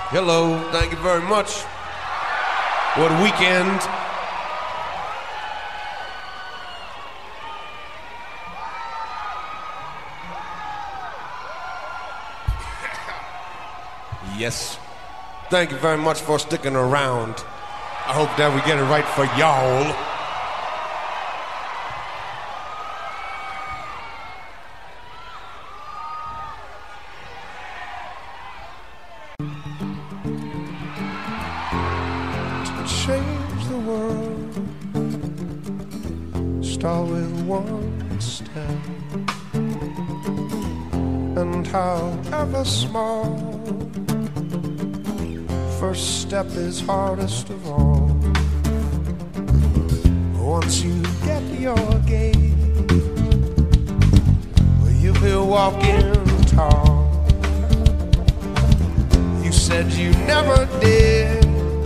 Hello, thank you very much. What a weekend. Yes. Thank you very much for sticking around. I hope that we get it right for y'all. Change the world, start with one step, and however small, first step is hardest of all. Once you get your gait, you'll be walking tall. You said you never did,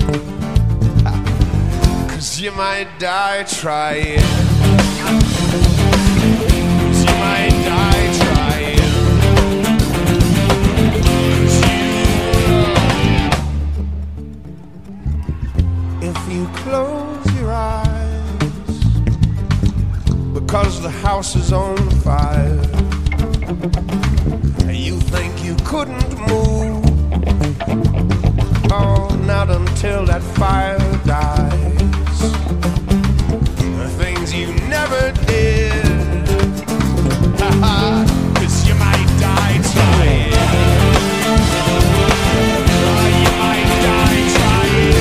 you might die trying. You might die trying. If you close your eyes, because the house is on fire, you think you couldn't move. Oh, not until that fire dies. Things you never did. Haha, 'cause you might die trying. You might die trying.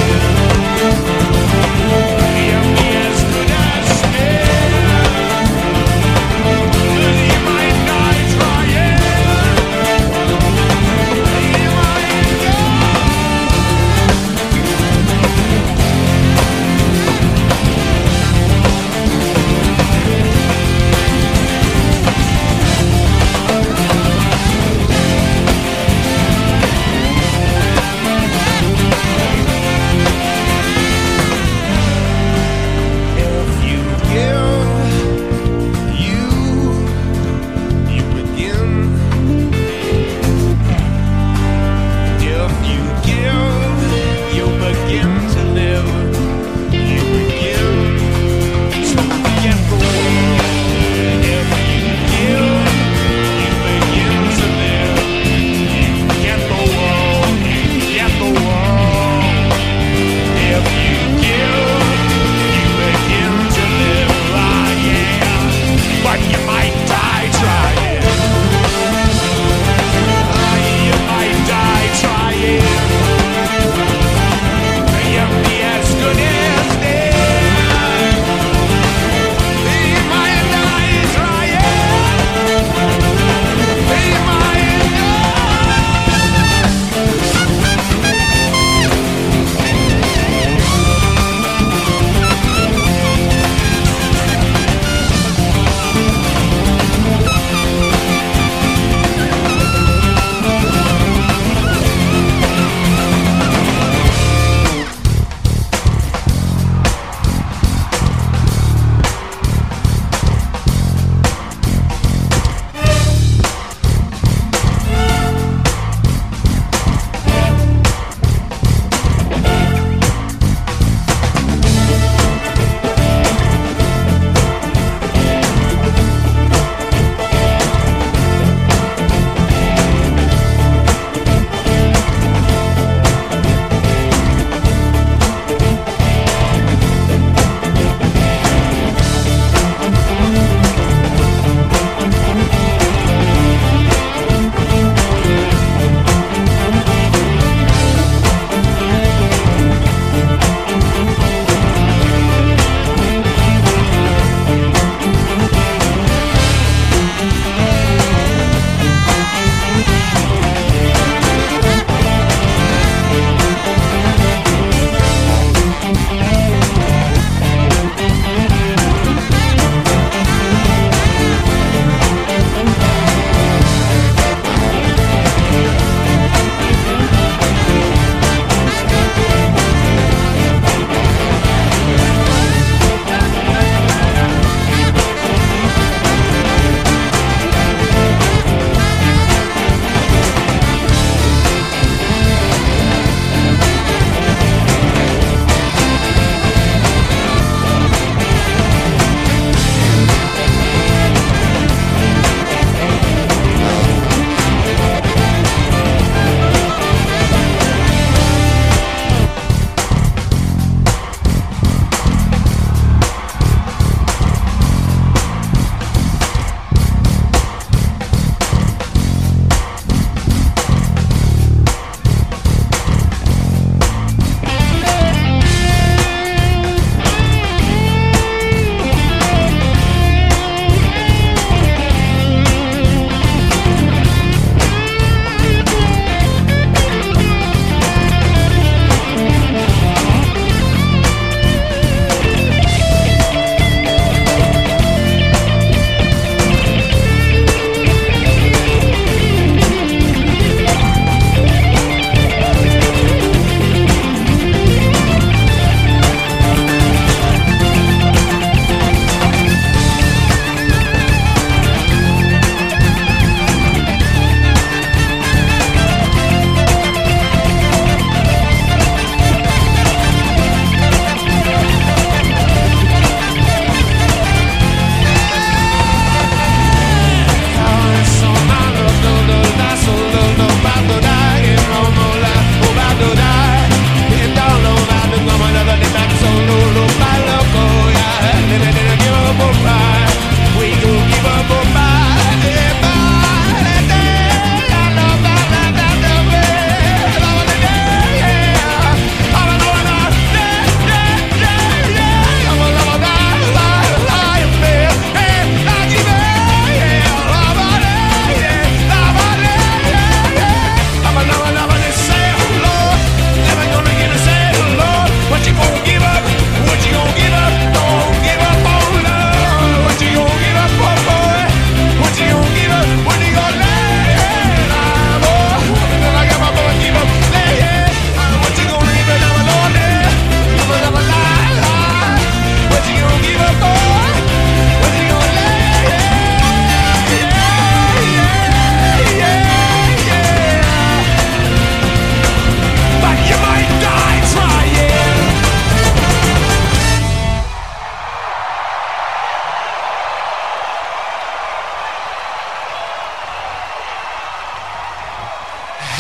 You'll be as good as dead. You might die trying. You might die.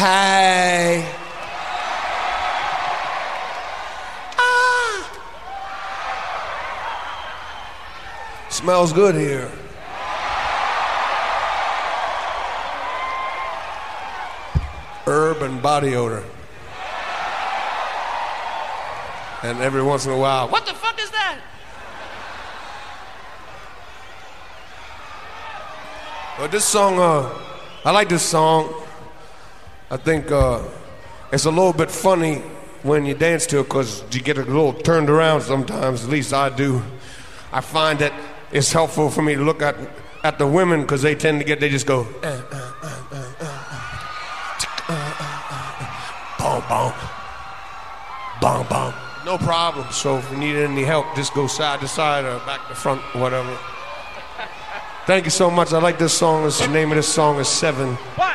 Hey. Smells good here. Herb and body odor. And every once in a while, what the fuck is that? But this song, I like this song. I think it's a little bit funny when you dance to it because you get a little turned around sometimes, at least I do. I find that it's helpful for me to look at the women because they tend to they just go, bom, bom, bom, bom. No problem. So if you need any help, just go side to side or back to front, whatever. Thank you so much. I like this song. The name of this song is 7. What?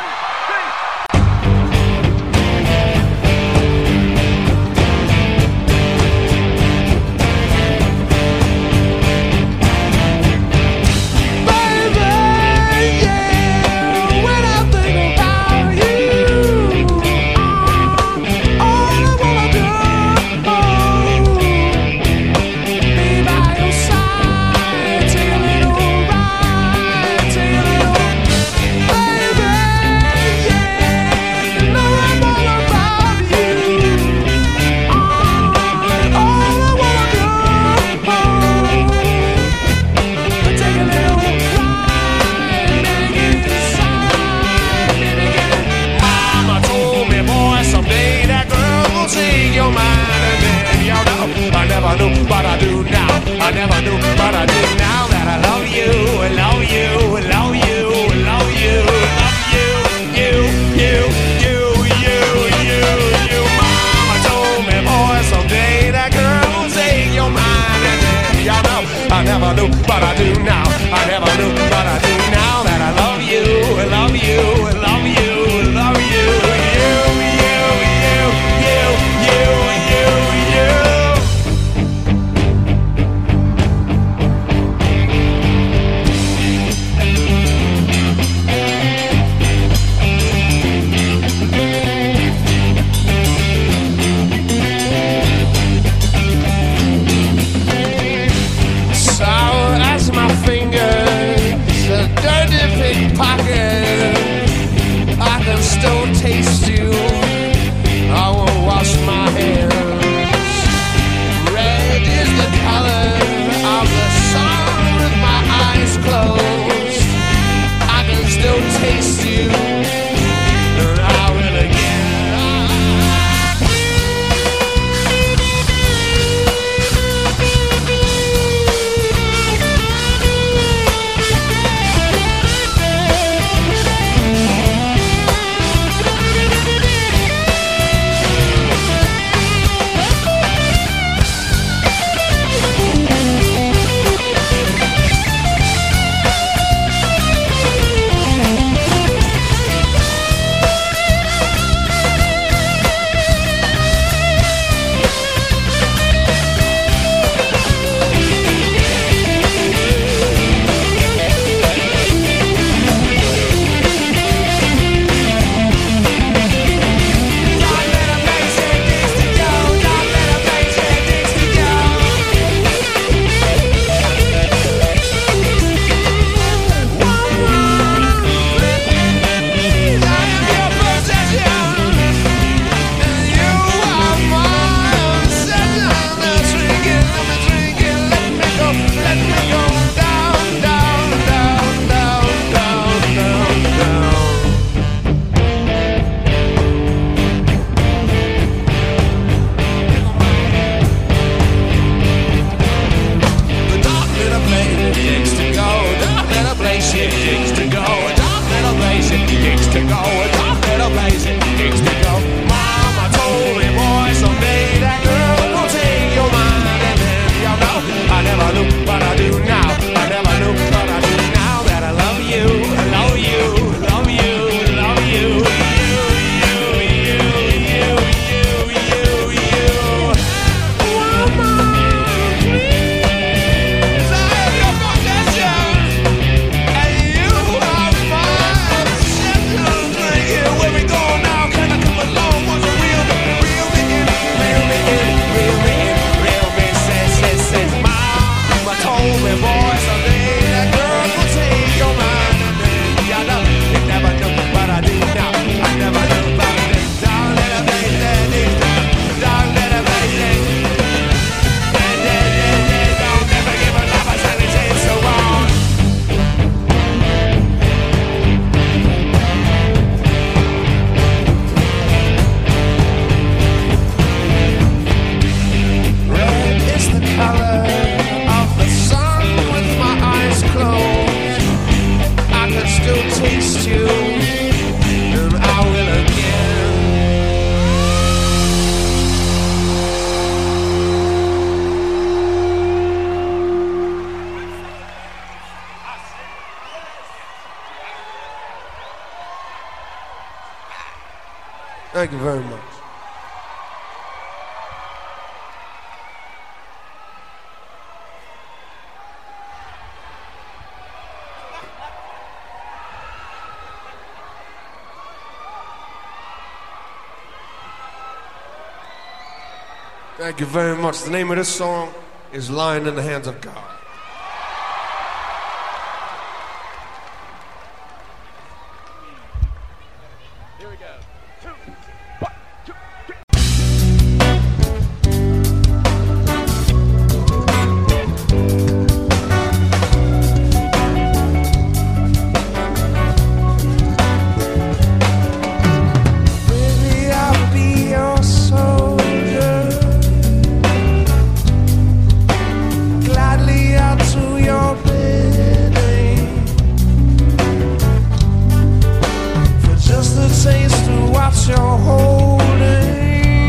But I do now. I never knew, but I do now that I love you, love you, love you, love you, you. Mama told me, boy, someday that girl will take your mind, and then y'all know. I never knew, but I do now. I never knew, but I do now that I love you, love you, love you, love you, I can still taste you. I won't wash my hands. Red is the color of the sun with my eyes closed. I can still taste you. And I will again. Thank you very much. Thank you very much. The name of this song is Lying in the Hands of God. Here we go. Baby, I'll be your soldier. Gladly I'll do your bidding. For just a taste of what you're holding.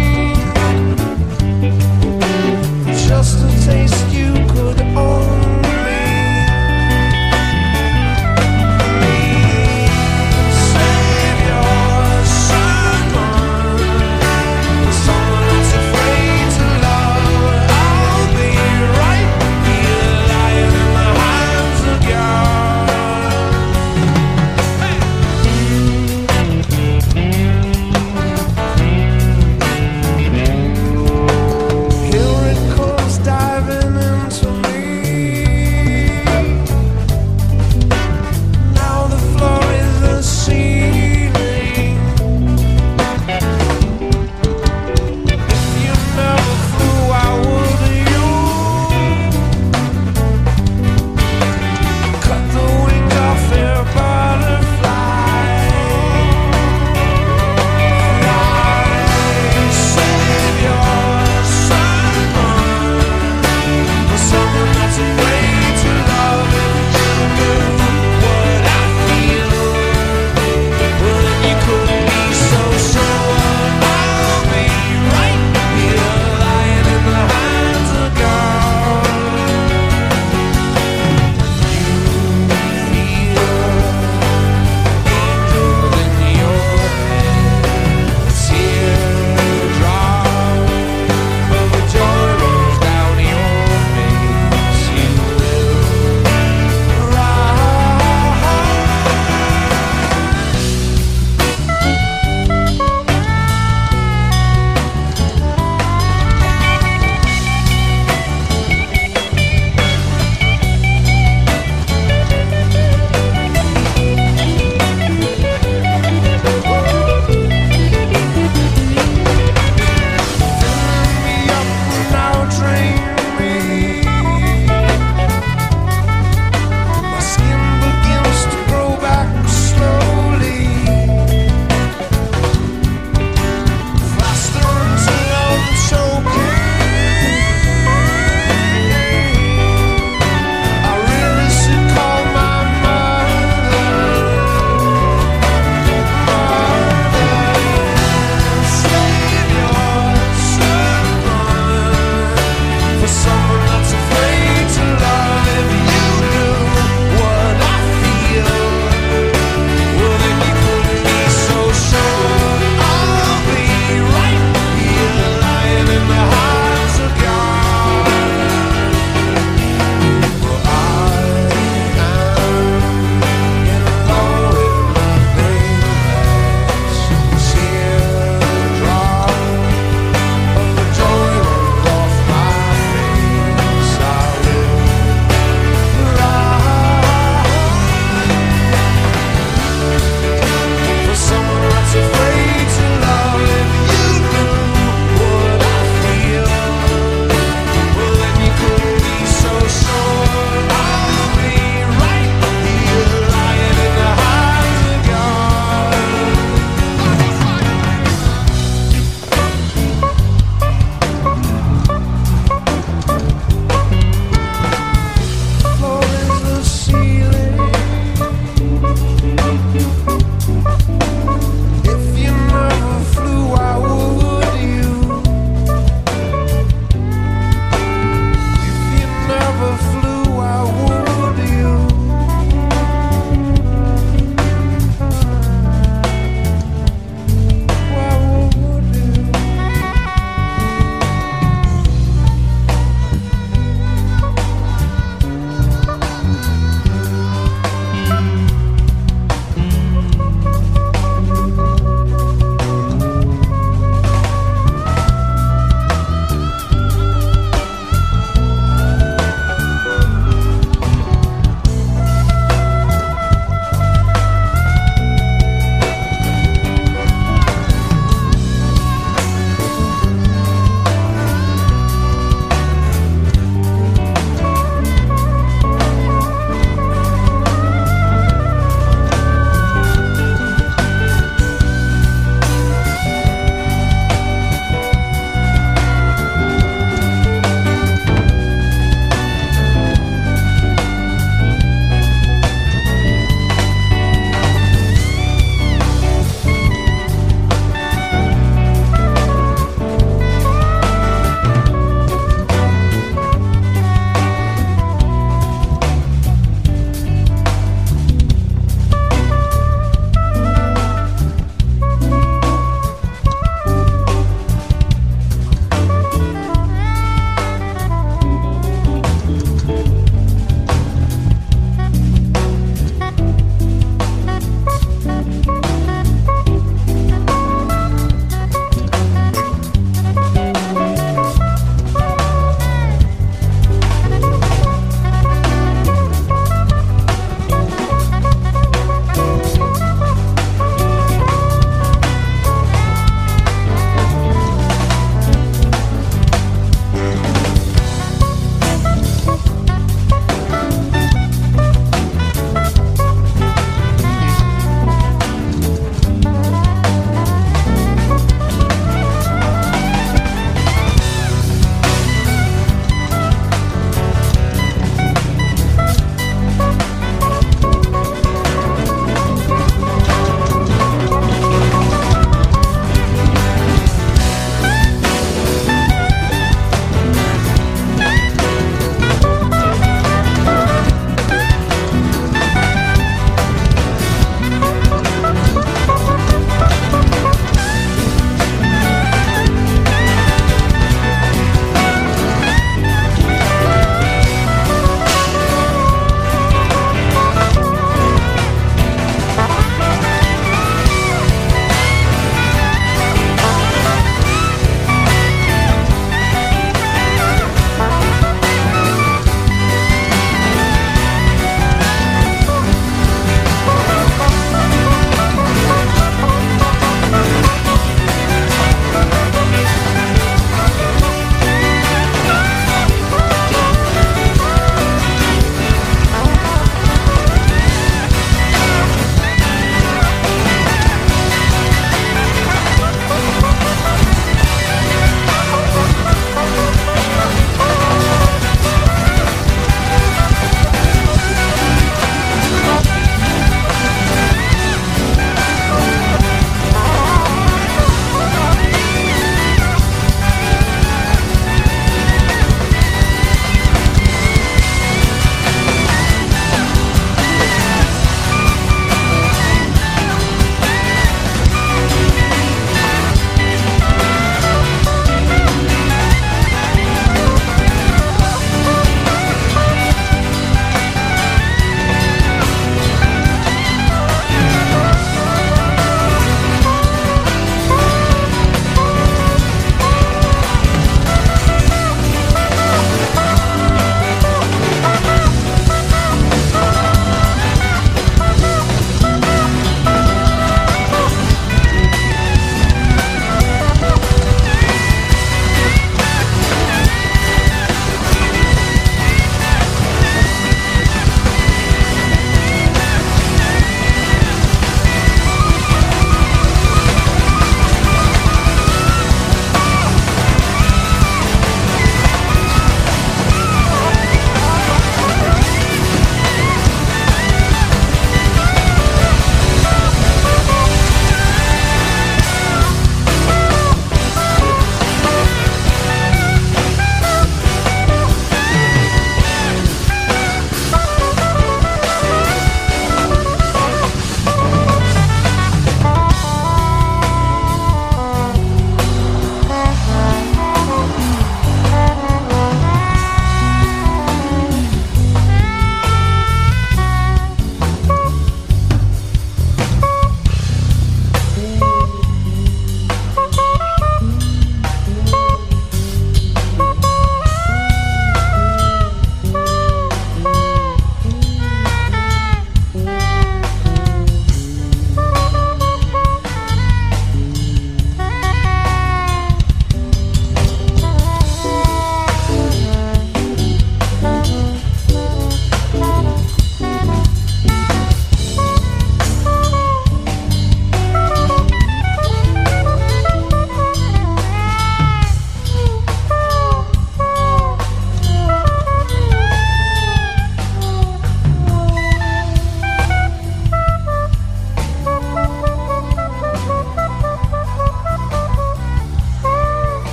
Just a taste you could only save your someone. Someone that's afraid to love. I'll be right here lying in the hands of God.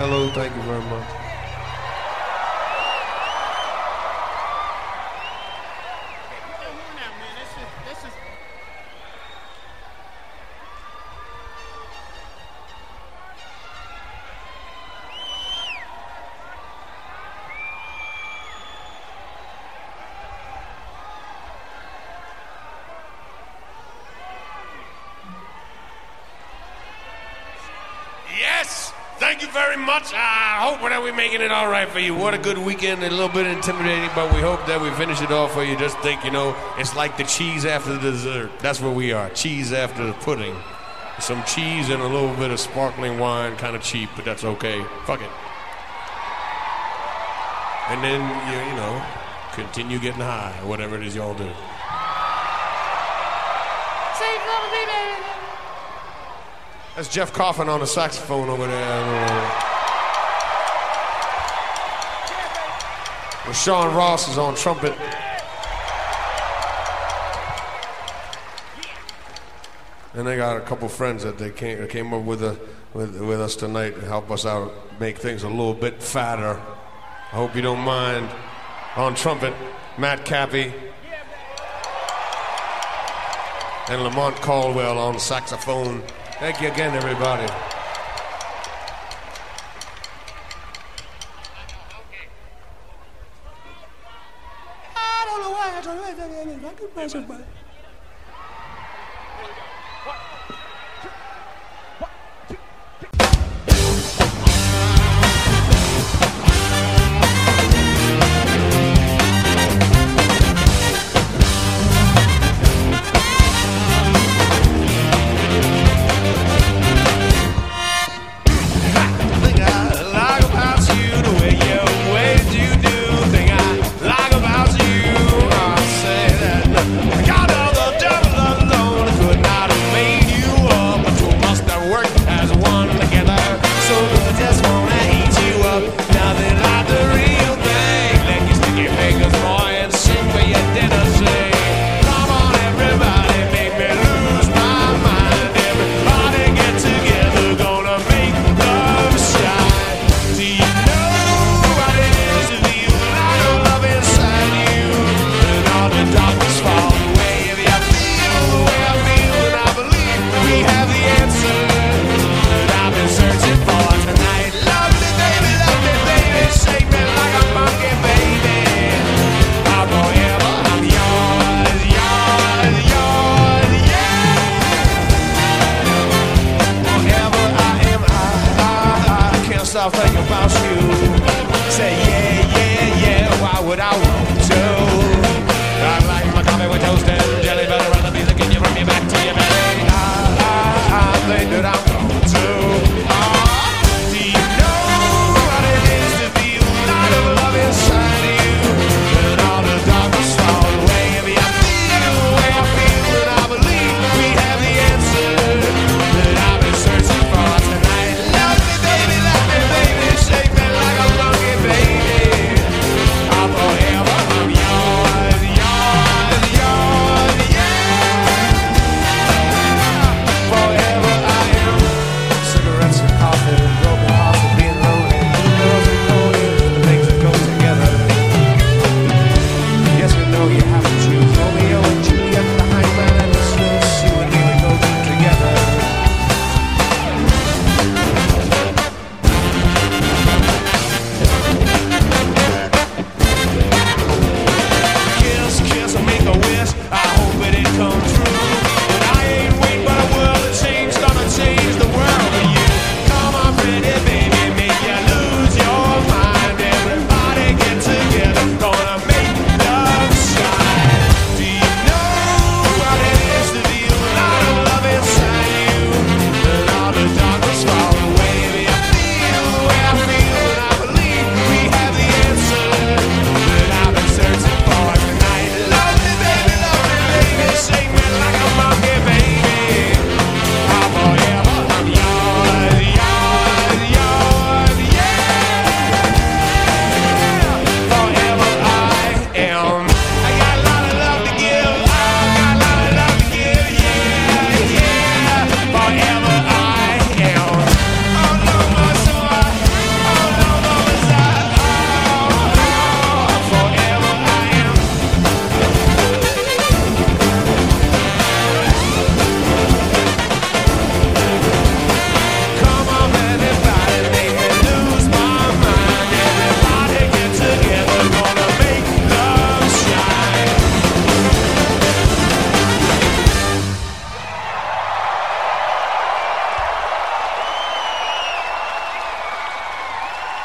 Hello, thank you very much. Yes! Thank you very much. I hope that we're making it all right for you. What a good weekend. A little bit intimidating, but we hope that we finish it off for you. Just think, it's like the cheese after the dessert. That's what we are. Cheese after the pudding. Some cheese and a little bit of sparkling wine. Kind of cheap, but that's okay. Fuck it. And then, continue getting high, whatever it is y'all do. That's Jeff Coffin on the saxophone over there. Well, Sean Ross is on trumpet. And they got a couple friends that they came up with us tonight to help us out, make things a little bit fatter. I hope you don't mind. On trumpet, Matt Cappy. And Lamont Caldwell on saxophone. Thank you again, everybody. I don't know why I don't know. I could pass it by. I'll think about you. Say yeah, why would I want to? I like my coffee with toast and jelly butter and the music and you bring me back to your belly. I think that I'm going to. Do you know what it is to feel a lot of love inside you? And all the darkness fall away. If you feel the way I feel, then I believe we have the answer that I've been searching for tonight. Love me, baby, shake me like a monkey, baby. I'm forever.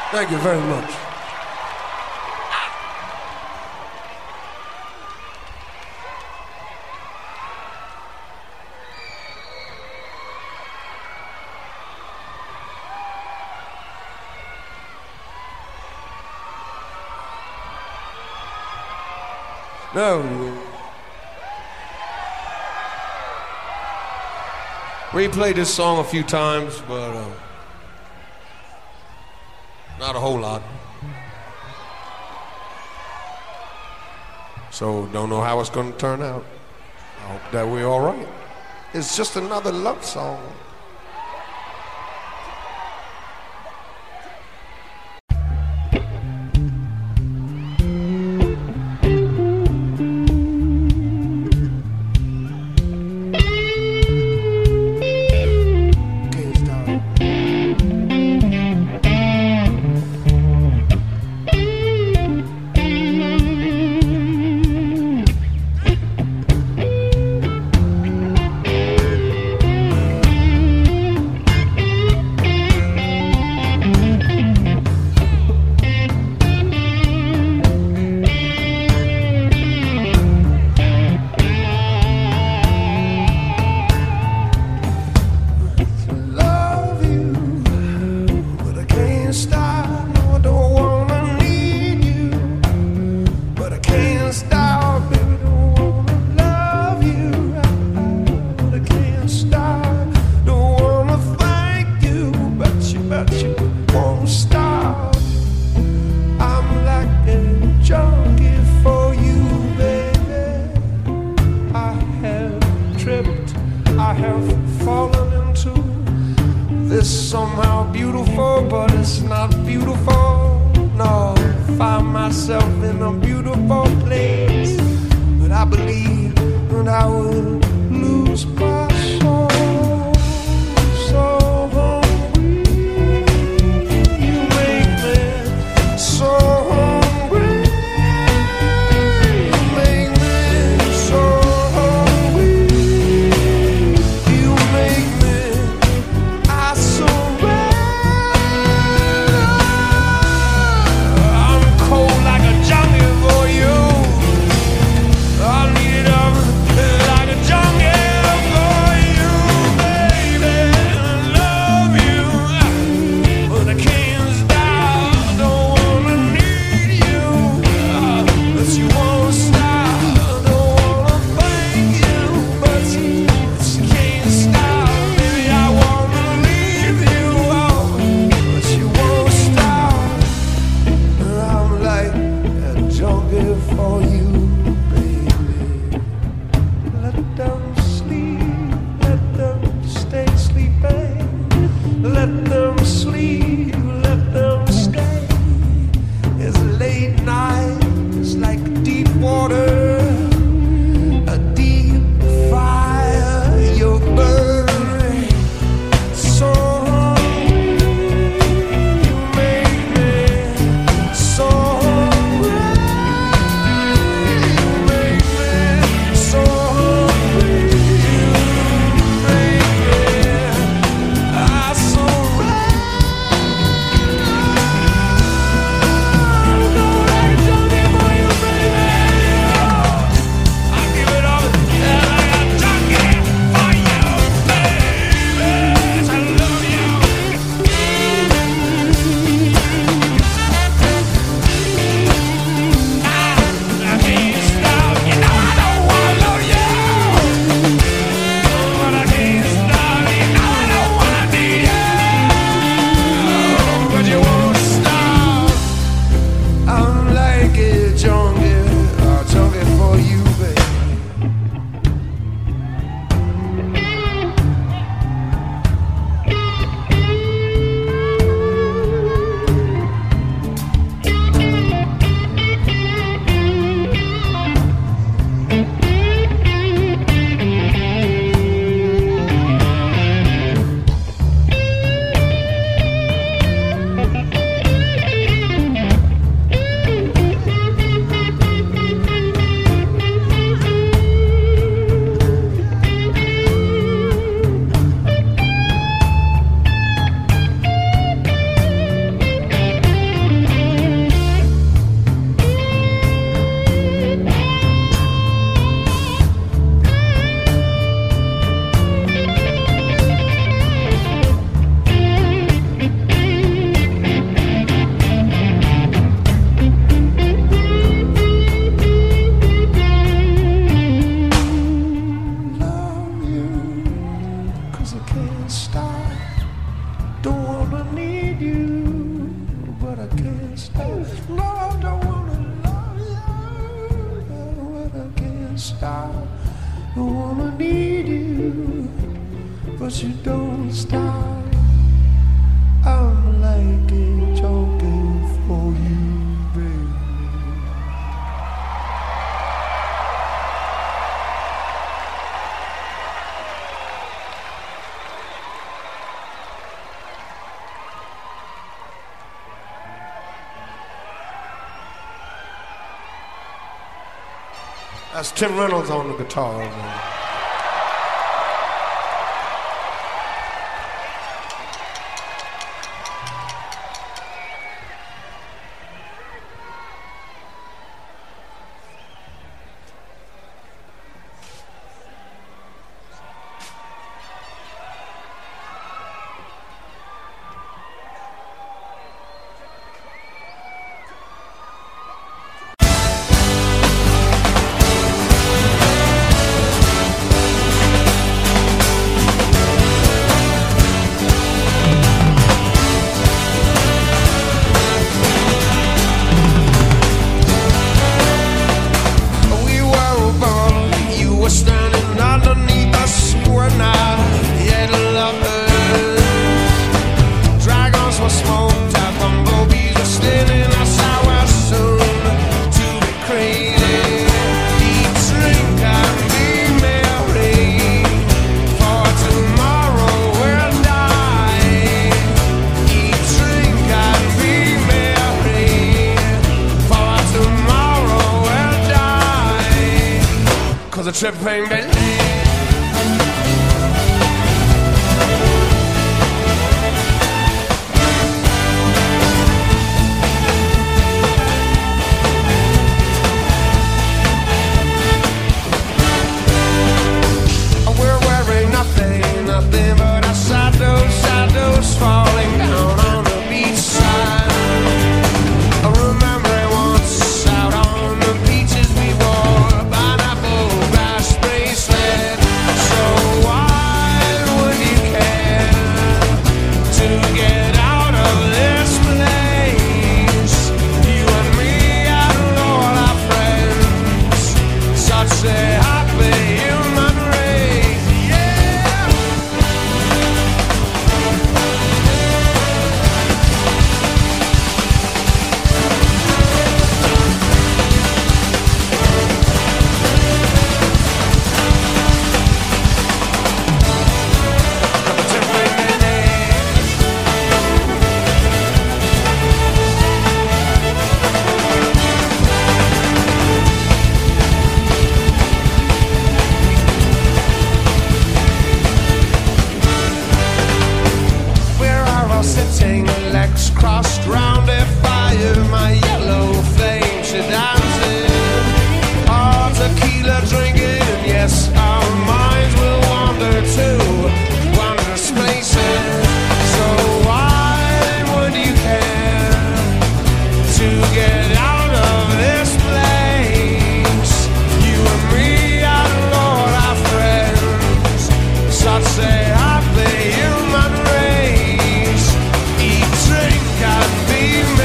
Thank you very much. No. We played this song a few times, but not a whole lot. So don't know how it's going to turn out. I hope that we're all right. It's just another love song. I have fallen into this somehow beautiful, but it's not beautiful. No, find myself in a beautiful place, but I believe that I would lose my soul. So hungry, you make me so hungry. You make me so hungry. You make me, I surrender. I'm cold like a junkie for you. I need it up like a junkie. but you don't stop. I'm like a joking for you, baby. That's Tim Reynolds on the guitar, man. The trip ain't been we're wearing nothing but our shadows falling down on the beach side. Remembering once out on the beaches we wore pineapple grass bracelet. So why would you care to get out of this place? You and me and all our friends, such a happy human race, yeah. Sitting, legs crossed round a fire, my yellow flame she dancing. All tequila drinking, yes, our minds will wander to wondrous places. So why would you care to get out of this place? You and me and all our friends, such a happy human race. Drink and be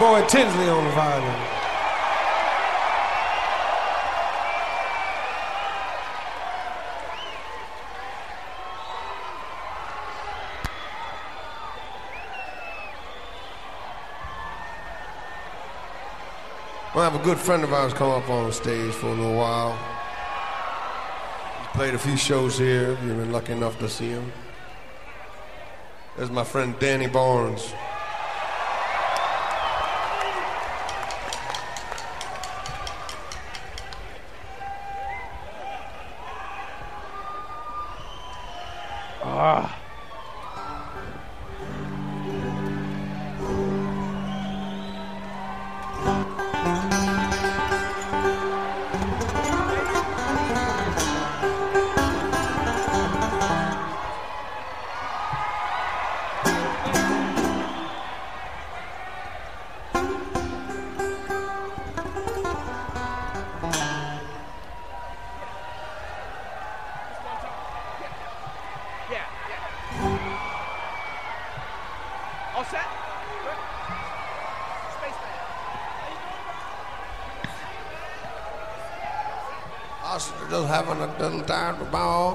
Roy Tinsley on the violin. We'll have a good friend of ours come up on the stage for a little while. He's played a few shows here. You've been lucky enough to see him. There's my friend Danny Barnes. Just having a little time to ball.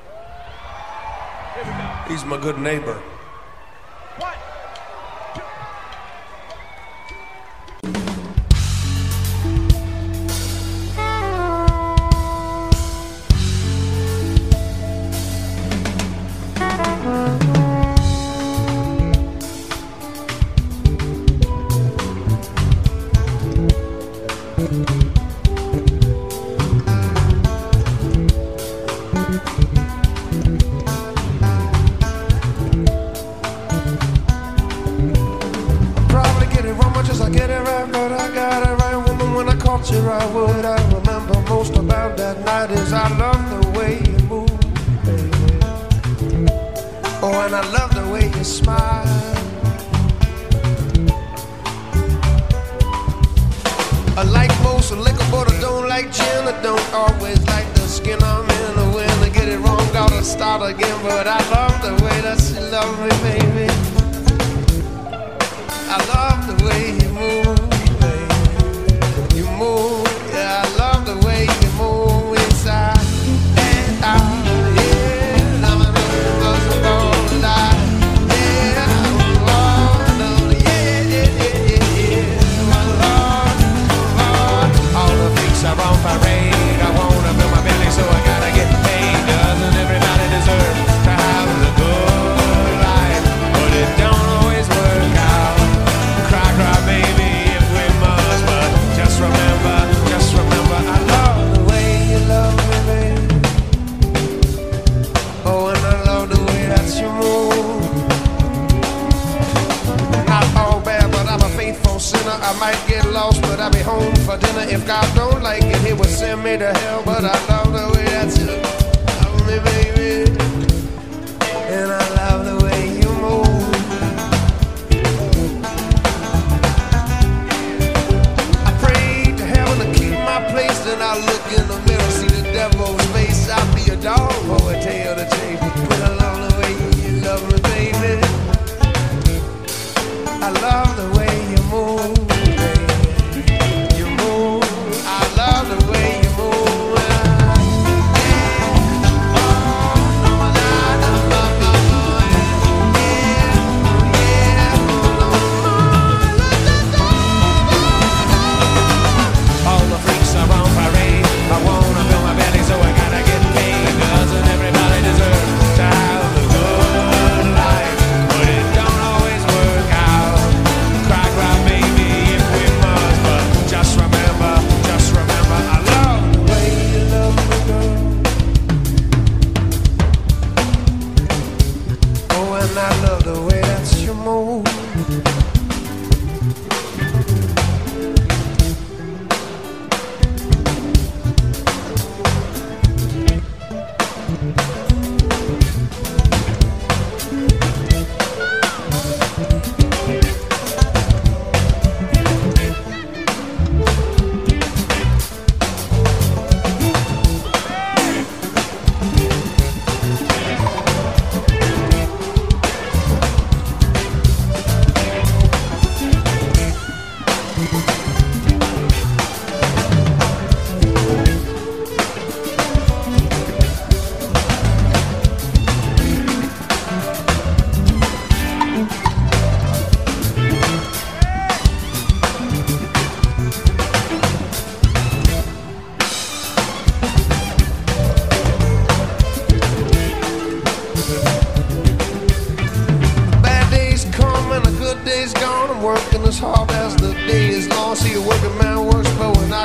He's my good neighbor.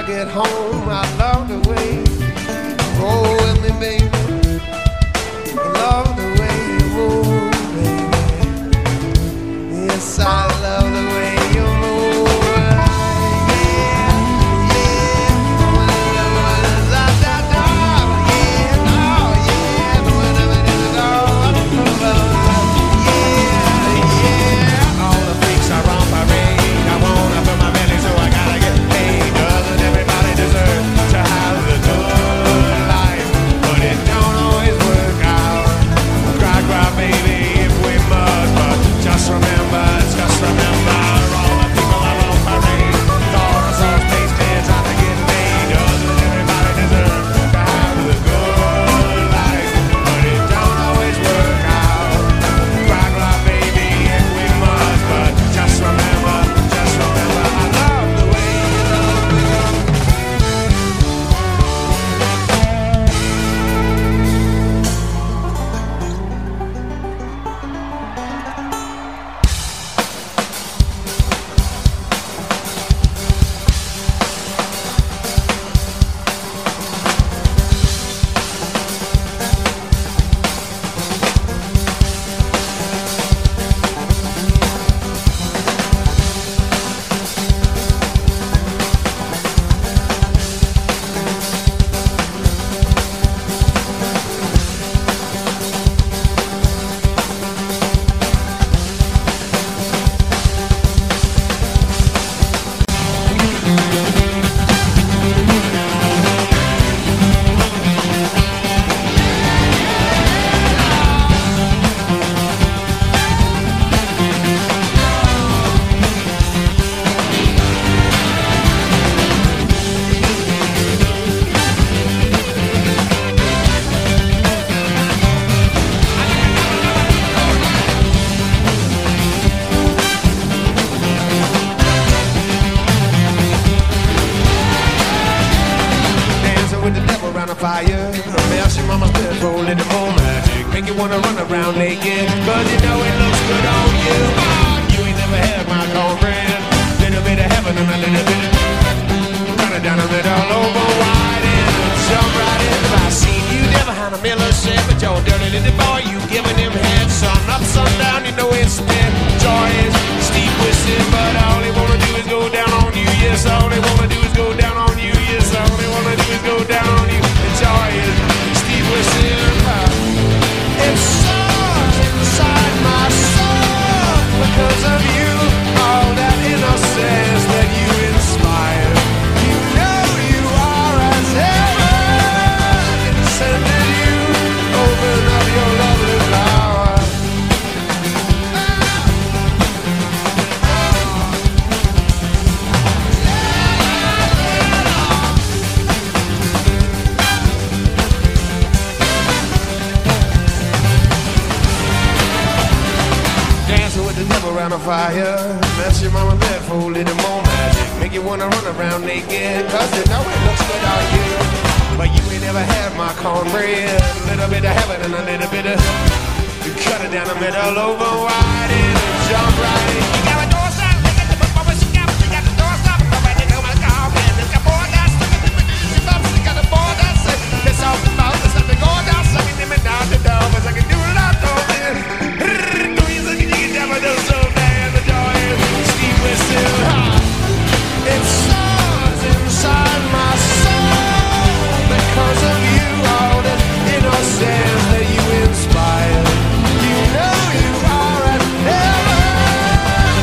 get home, I love the way you roll with me, baby. I love the way you move, baby. Yes, I love the way you move. Fire, mess your mama's bed, roll in the more magic. Make you wanna run around naked, cause you know it looks good on you. You ain't never had my cornbread. Little bit of heaven and a little bit of running down the middle over wide and jump right in. If I seen you never had a Miller shit, but you're dirty little boy, you giving him head. Sun up, sun down, you know it's spent. Joy is steep twisted, but all they wanna do is go down on you. Yes, all they wanna do is go down on you. Yes, all they wanna do is go down on you. Joy is Steve Wilson. It's soars inside my soul because of you. All that innocence that you inspire. You know you are as heaven sending you. Open up your lovely flower. Around a fire, mess your mama bed for a little more magic. Make you wanna run around naked, cause you know it looks good on you. But you ain't never had my cornbread. A little bit of heaven and a little bit of, you cut it down the middle over wide and jump right in. You got a door stop, you got the book, you got the door stop, nobody know my car, man. There's a boy that's stuck in the middle, you got the boy that's sick. It's all the mouth, it's like the door down, sucking him and down the door, but I can do it all, don't it? It soars inside my soul because of you, all the innocence that you inspire. You know you are an heaven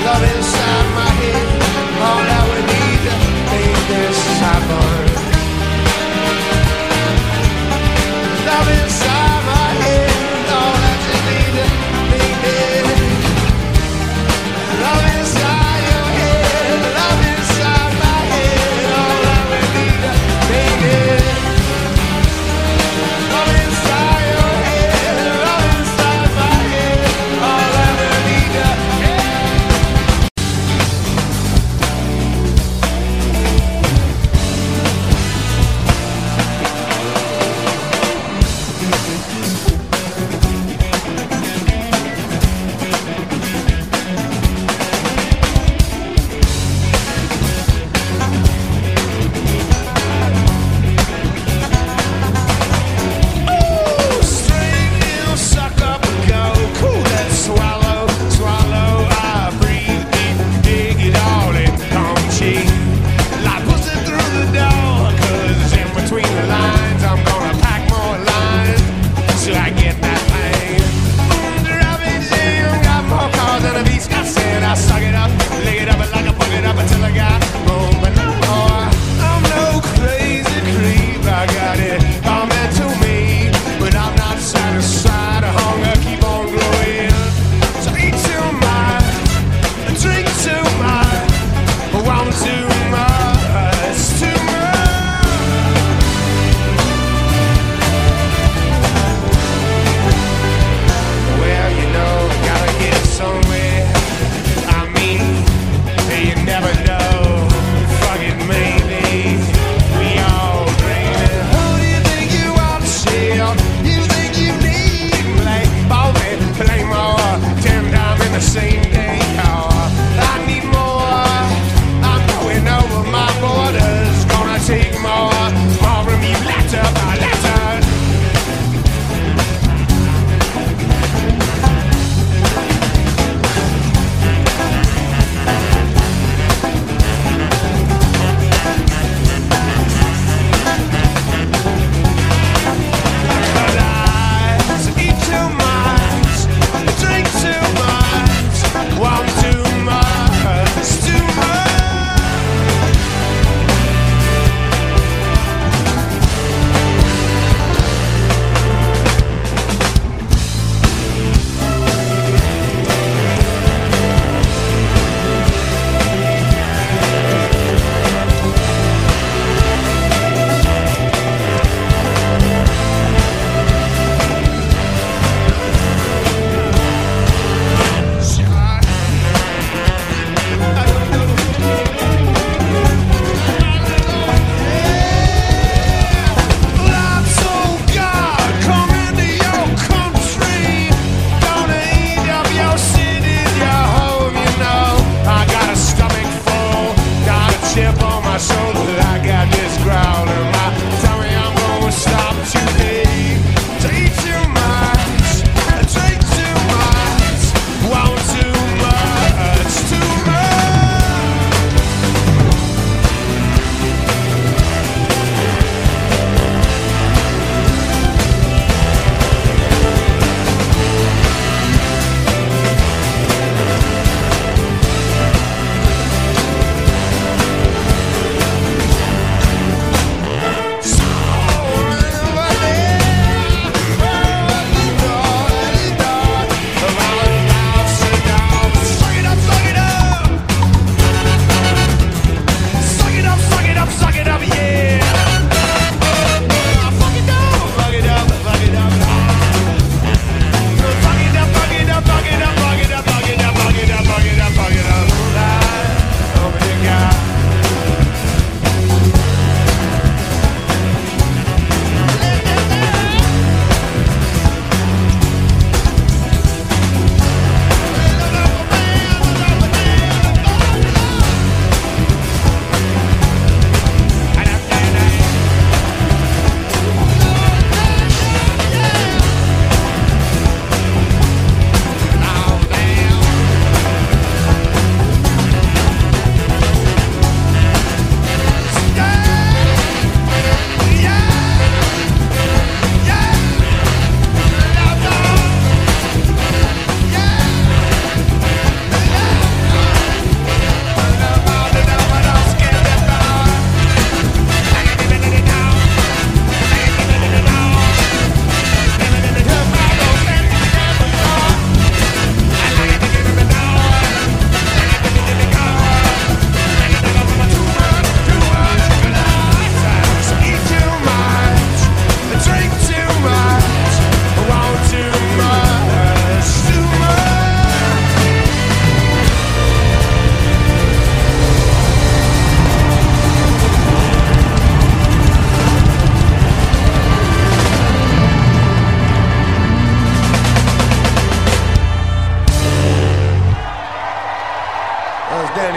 love inside my head. All that we need to make this happen. Love inside my head. All that you need to make it. Love inside your head. Love inside my head. All that we need to make it. Love inside your head. Love inside my head. All that we need to.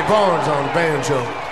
Barnes on banjo.